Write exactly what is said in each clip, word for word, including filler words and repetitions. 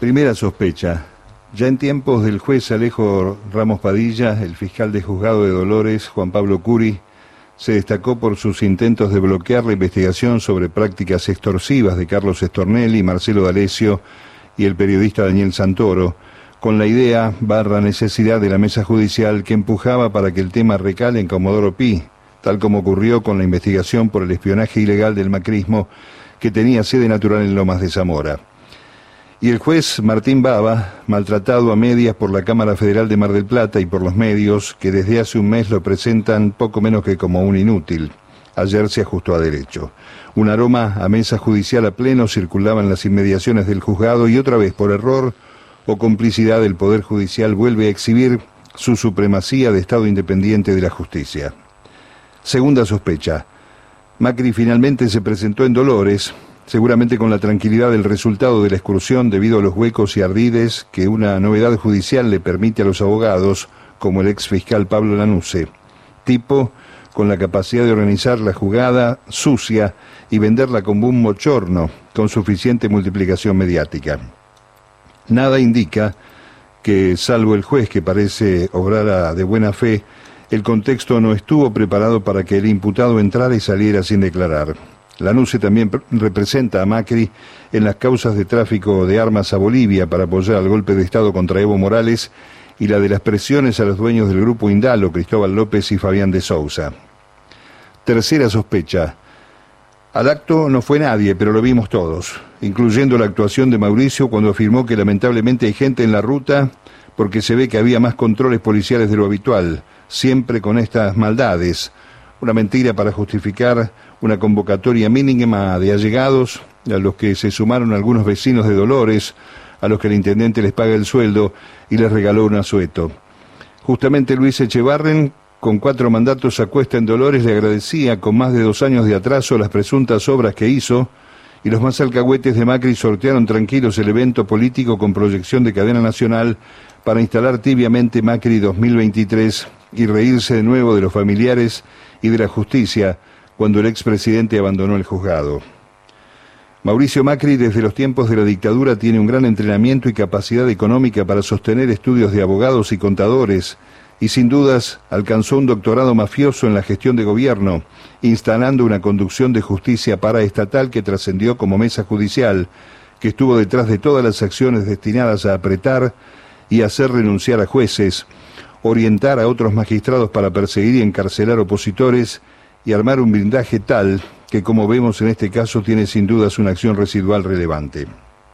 Primera sospecha. Ya en tiempos del juez Alejo Ramos Padilla, el fiscal de juzgado de Dolores, Juan Pablo Curi, se destacó por sus intentos de bloquear la investigación sobre prácticas extorsivas de Carlos Stornelli, Marcelo D'Alessio y el periodista Daniel Santoro, con la idea barra necesidad de la mesa judicial que empujaba para que el tema recale en Comodoro Pi, tal como ocurrió con la investigación por el espionaje ilegal del macrismo que tenía sede natural en Lomas de Zamora. Y el juez Martín Baba, maltratado a medias por la Cámara Federal de Mar del Plata y por los medios, que desde hace un mes lo presentan poco menos que como un inútil. Ayer se ajustó a derecho. Un aroma a mesa judicial a pleno circulaba en las inmediaciones del juzgado y otra vez, por error o complicidad, el Poder Judicial vuelve a exhibir su supremacía de Estado independiente de la justicia. Segunda sospecha. Macri finalmente se presentó en Dolores, seguramente con la tranquilidad del resultado de la excursión debido a los huecos y ardides que una novedad judicial le permite a los abogados, como el ex fiscal Pablo Lanuse, tipo con la capacidad de organizar la jugada sucia y venderla como un mochorno con suficiente multiplicación mediática. Nada indica que, salvo el juez que parece obrar de buena fe, el contexto no estuvo preparado para que el imputado entrara y saliera sin declarar. Lanuse también representa a Macri en las causas de tráfico de armas a Bolivia para apoyar al golpe de Estado contra Evo Morales y la de las presiones a los dueños del grupo Indalo, Cristóbal López y Fabián de Sousa. Tercera sospecha. Al acto no fue nadie, pero lo vimos todos, incluyendo la actuación de Mauricio cuando afirmó que lamentablemente hay gente en la ruta porque se ve que había más controles policiales de lo habitual, siempre con estas maldades. Una mentira para justificar una convocatoria mínima de allegados, a los que se sumaron algunos vecinos de Dolores, a los que el intendente les paga el sueldo y les regaló un asueto. Justamente Luis Echevarren, con cuatro mandatos a cuesta en Dolores, le agradecía con más de dos años de atraso las presuntas obras que hizo, y los más alcahuetes de Macri sortearon tranquilos el evento político con proyección de cadena nacional para instalar tibiamente Macri dos mil veintitrés y reírse de nuevo de los familiares y de la justicia cuando el expresidente abandonó el juzgado. Mauricio Macri, desde los tiempos de la dictadura, tiene un gran entrenamiento y capacidad económica para sostener estudios de abogados y contadores, y sin dudas alcanzó un doctorado mafioso en la gestión de gobierno, instalando una conducción de justicia paraestatal que trascendió como mesa judicial, que estuvo detrás de todas las acciones destinadas a apretar y hacer renunciar a jueces, orientar a otros magistrados para perseguir y encarcelar opositores y armar un blindaje tal que, como vemos en este caso, tiene sin dudas una acción residual relevante.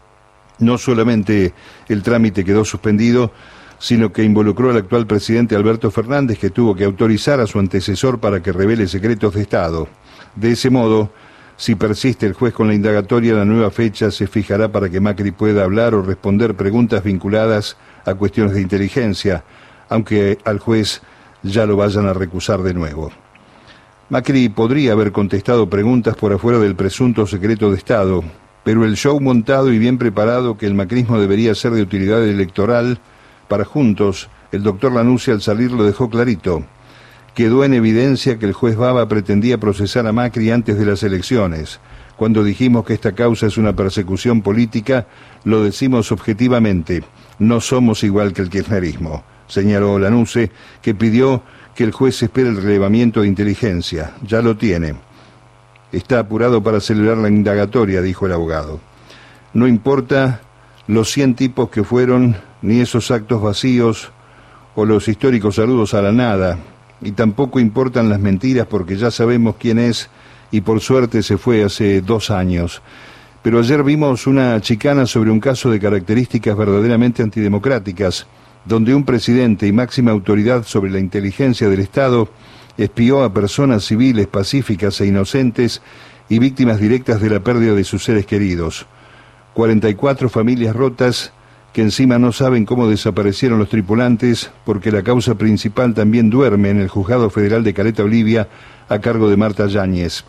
No solamente el trámite quedó suspendido, sino que involucró al actual presidente Alberto Fernández, que tuvo que autorizar a su antecesor para que revele secretos de Estado. De ese modo, si persiste el juez con la indagatoria, la nueva fecha se fijará para que Macri pueda hablar o responder preguntas vinculadas a cuestiones de inteligencia, aunque al juez ya lo vayan a recusar de nuevo. Macri podría haber contestado preguntas por afuera del presunto secreto de Estado, pero el show montado y bien preparado que el macrismo debería ser de utilidad electoral para Juntos, el doctor Lanuse al salir lo dejó clarito. Quedó en evidencia que el juez Baba pretendía procesar a Macri antes de las elecciones. Cuando dijimos que esta causa es una persecución política, lo decimos objetivamente. No somos igual que el kirchnerismo, señaló Lanuse, que pidió que el juez espere el relevamiento de inteligencia. Ya lo tiene. Está apurado para celebrar la indagatoria, dijo el abogado. No importa los cien tipos que fueron, ni esos actos vacíos, o los históricos saludos a la nada, y tampoco importan las mentiras porque ya sabemos quién es, y por suerte se fue hace dos años. Pero ayer vimos una chicana sobre un caso de características verdaderamente antidemocráticas, donde un presidente y máxima autoridad sobre la inteligencia del Estado espió a personas civiles, pacíficas e inocentes y víctimas directas de la pérdida de sus seres queridos. cuarenta y cuatro familias rotas que encima no saben cómo desaparecieron los tripulantes porque la causa principal también duerme en el Juzgado Federal de Caleta Olivia a cargo de Marta Yáñez.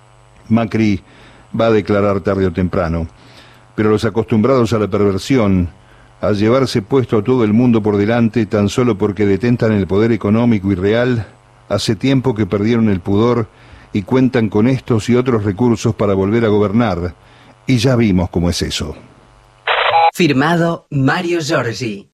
Macri va a declarar tarde o temprano, pero los acostumbrados a la perversión, a llevarse puesto a todo el mundo por delante tan solo porque detentan el poder económico y real, hace tiempo que perdieron el pudor y cuentan con estos y otros recursos para volver a gobernar, y ya vimos cómo es eso. Firmado Mario Giorgi.